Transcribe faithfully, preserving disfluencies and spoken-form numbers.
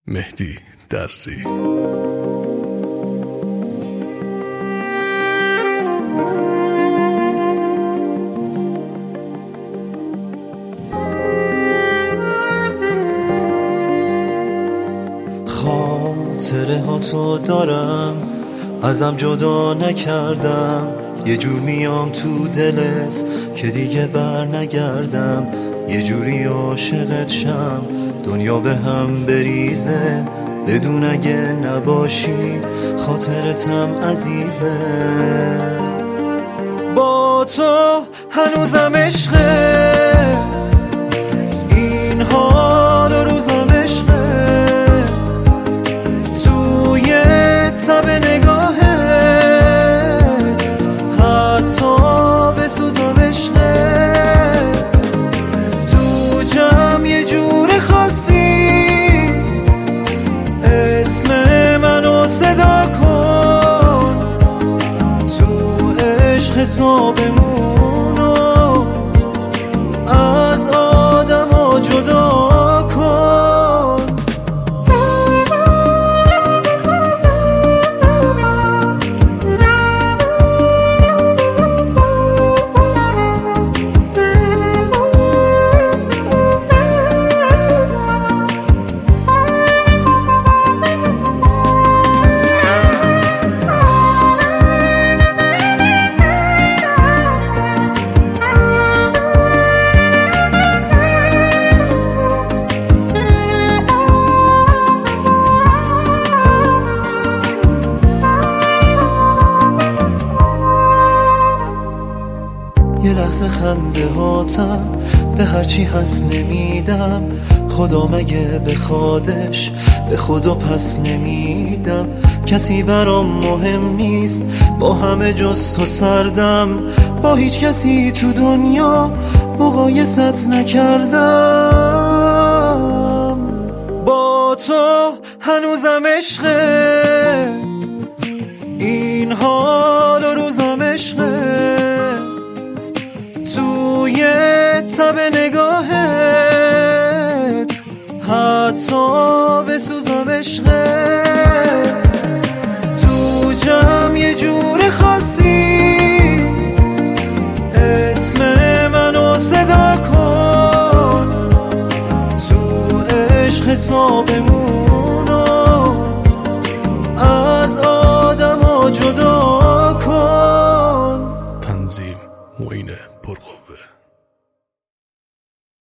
مهدی درزی. خاطره ها تو دارم، ازم جدا نکردم، یه جور میام تو دلت که دیگه بر نگردم، یه جوری عاشقت شم دنیا به هم بریزه، بدون اگه نباشی خاطرتم عزیزه. با تو هنوزم عشقه، این حال و روزم عشقه، توی تب نگاهت حتی بسوزم عشقه، تو جمع یه جور خاصی اسم منو صدا کن، تو عشق حسابمونو از آدم ها جدا کن. یه لحظه خنده هاتم به هرچی هست نمیدم، خدا مگه بخوادش به خدا پس نمیدم، کسی برام مهم نیست با همه جز تو سردم، با هیچ کسی تو دنیا مقایست نکردم. با تو هنوزم عشقه، این حال و روزم عشقه، توی تب نگاهت حتی بسوزم عشقه، تو جمع یه جور خاصی اسم منو صدا کن، تو عشق حسابمون